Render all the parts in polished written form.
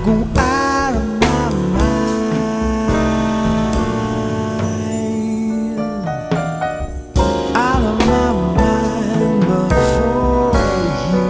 go out of my mind, out of my mind, but for you.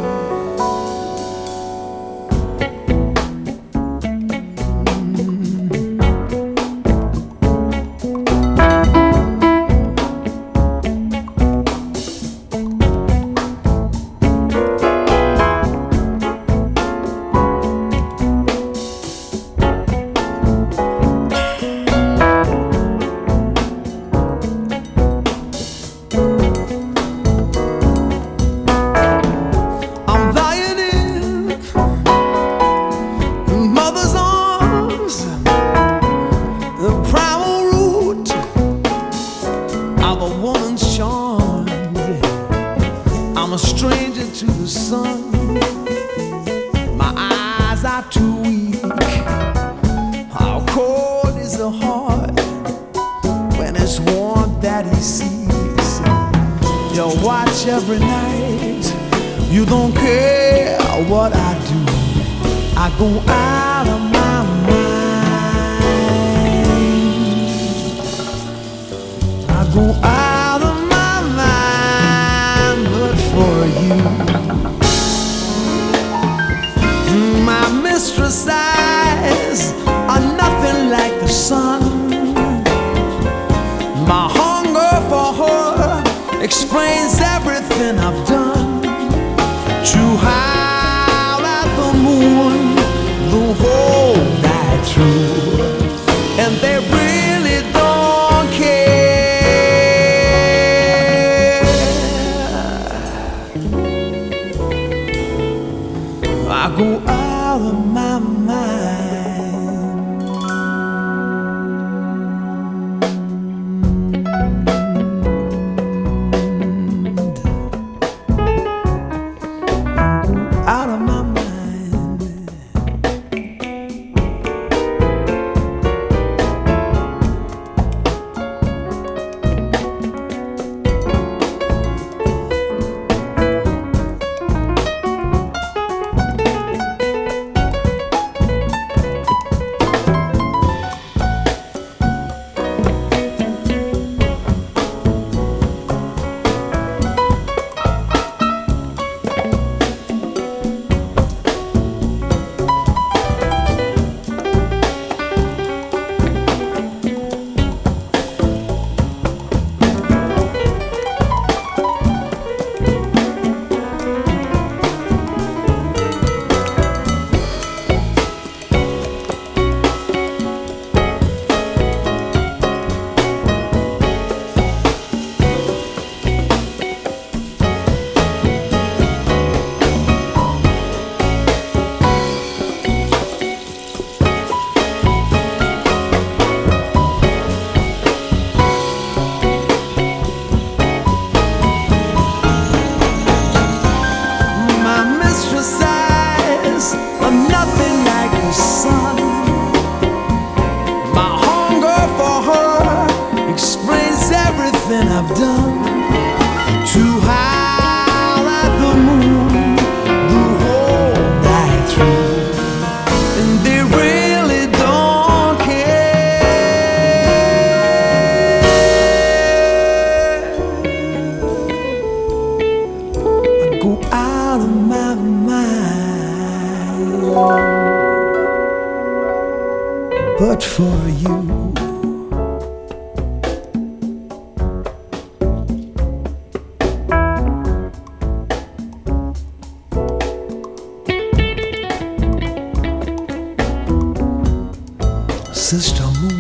I'm a stranger to the sun. My eyes are too weak. How cold is the heart when it's warmth that he sees? You watch every night. You don't care what I do. I go out of my mind. I go out of my mind, but for you. My mistress' eyes are nothing like the sun. My hunger for her explains everything I've done. To howl at the moon the whole night through, and they really don't care. I go out of my mind. Out of my mind. I've done to howl at the moon the whole night through, and they really don't care. I go out of my mind, but for you. Sister Moon.